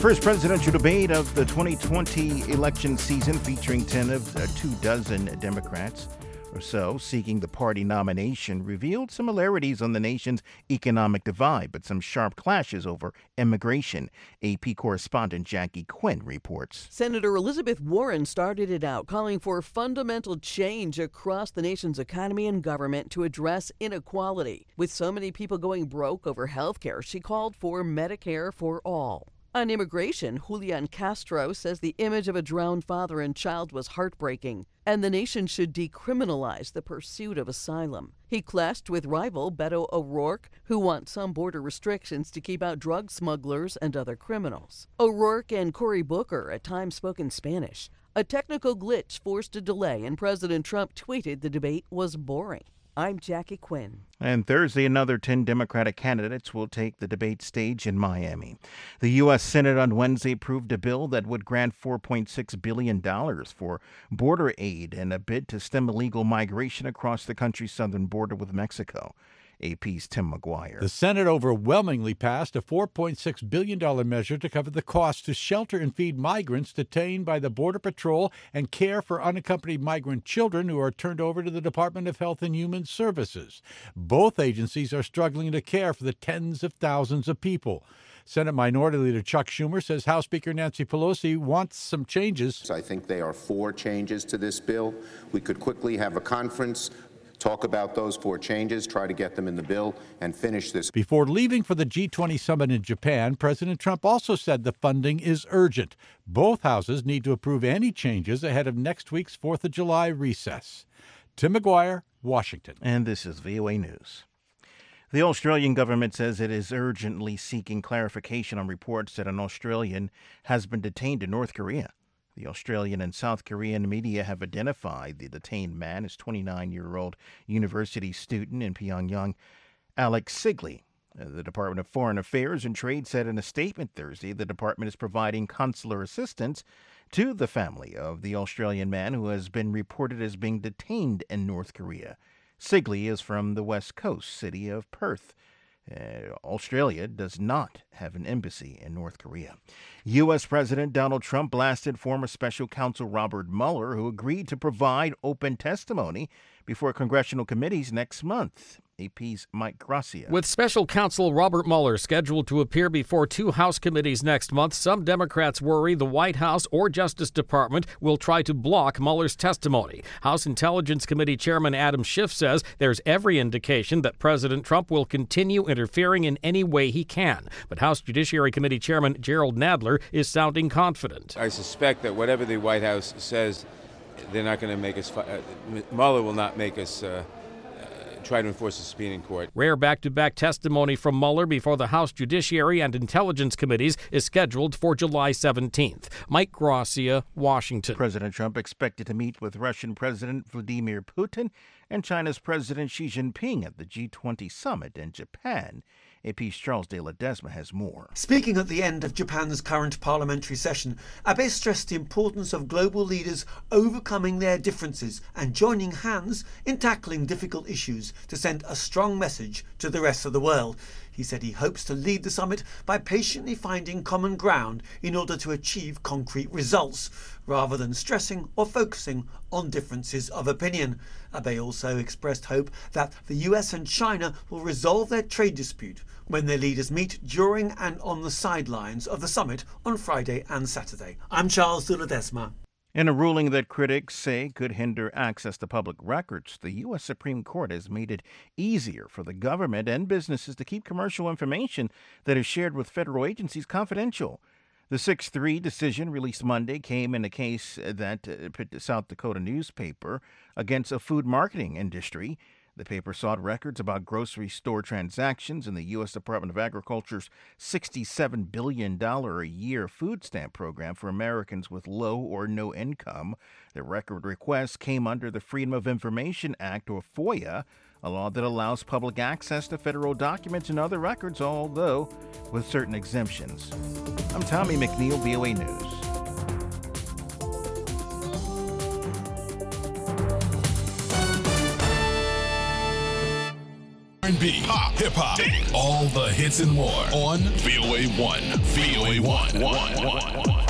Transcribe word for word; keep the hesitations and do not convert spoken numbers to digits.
first presidential debate of the twenty twenty election season, featuring ten of uh, two dozen Democrats or so seeking the party nomination, revealed similarities on the nation's economic divide, but some sharp clashes over immigration. A P correspondent Jackie Quinn reports. Senator Elizabeth Warren started it out, calling for fundamental change across the nation's economy and government to address inequality. With so many people going broke over health care, she called for Medicare for all. On immigration, Julian Castro says the image of a drowned father and child was heartbreaking, and the nation should decriminalize the pursuit of asylum. He clashed with rival Beto O'Rourke, who wants some border restrictions to keep out drug smugglers and other criminals. O'Rourke and Cory Booker at times spoke in Spanish. A technical glitch forced a delay, and President Trump tweeted the debate was boring. I'm Jackie Quinn. And Thursday, another ten Democratic candidates will take the debate stage in Miami. The U S. Senate on Wednesday approved a bill that would grant four point six billion dollars for border aid in a bid to stem illegal migration across the country's southern border with Mexico. A P's Tim McGuire. The Senate overwhelmingly passed a four point six billion dollars measure to cover the cost to shelter and feed migrants detained by the Border Patrol and care for unaccompanied migrant children who are turned over to the Department of Health and Human Services. Both agencies are struggling to care for the tens of thousands of people. Senate Minority Leader Chuck Schumer says House Speaker Nancy Pelosi wants some changes. I think they are four changes to this bill. We could quickly have a conference, talk about those four changes, try to get them in the bill, and finish this. Before leaving for the G twenty summit in Japan, President Trump also said the funding is urgent. Both houses need to approve any changes ahead of next week's fourth of July recess. Tim McGuire, Washington. And this is V O A News. The Australian government says it is urgently seeking clarification on reports that an Australian has been detained in North Korea. The Australian and South Korean media have identified the detained man as twenty-nine-year-old university student in Pyongyang, Alex Sigley. The Department of Foreign Affairs and Trade said in a statement Thursday the department is providing consular assistance to the family of the Australian man who has been reported as being detained in North Korea. Sigley is from the west coast city of Perth. Uh, Australia does not have an embassy in North Korea. U S. President Donald Trump blasted former special counsel Robert Mueller, who agreed to provide open testimony before congressional committees next month. A P's Mike Gracia. With special counsel Robert Mueller scheduled to appear before two House committees next month, some Democrats worry the White House or Justice Department will try to block Mueller's testimony. House Intelligence Committee Chairman Adam Schiff says there's every indication that President Trump will continue interfering in any way he can. But House Judiciary Committee Chairman Gerald Nadler is sounding confident. I suspect that whatever the White House says, they're not going to make us, uh, Mueller will not make us uh, try to enforce a subpoena in court. Rare back-to-back testimony from Mueller before the House Judiciary and Intelligence Committees is scheduled for July seventeenth. Mike Gracia, Washington. President Trump expected to meet with Russian President Vladimir Putin and China's President Xi Jinping at the G twenty summit in Japan. A P's Charles de Ledesma has more. Speaking at the end of Japan's current parliamentary session, Abe stressed the importance of global leaders overcoming their differences and joining hands in tackling difficult issues to send a strong message to the rest of the world. He said he hopes to lead the summit by patiently finding common ground in order to achieve concrete results, rather than stressing or focusing on differences of opinion. Abe also expressed hope that the U S and China will resolve their trade dispute when their leaders meet during and on the sidelines of the summit on Friday and Saturday. I'm Charles de Ledesma. In a ruling that critics say could hinder access to public records, the U S. Supreme Court has made it easier for the government and businesses to keep commercial information that is shared with federal agencies confidential. The six three decision released Monday came in a case that uh, put the South Dakota newspaper against a food marketing industry. The paper sought records about grocery store transactions in the U S. Department of Agriculture's sixty-seven billion dollars a year food stamp program for Americans with low or no income. The record request came under the Freedom of Information Act, or FOIA, a law that allows public access to federal documents and other records, although with certain exemptions. I'm Tommy McNeil, V O A News. and B, pop, hip hop, all the hits and more on V O A one. V O A one.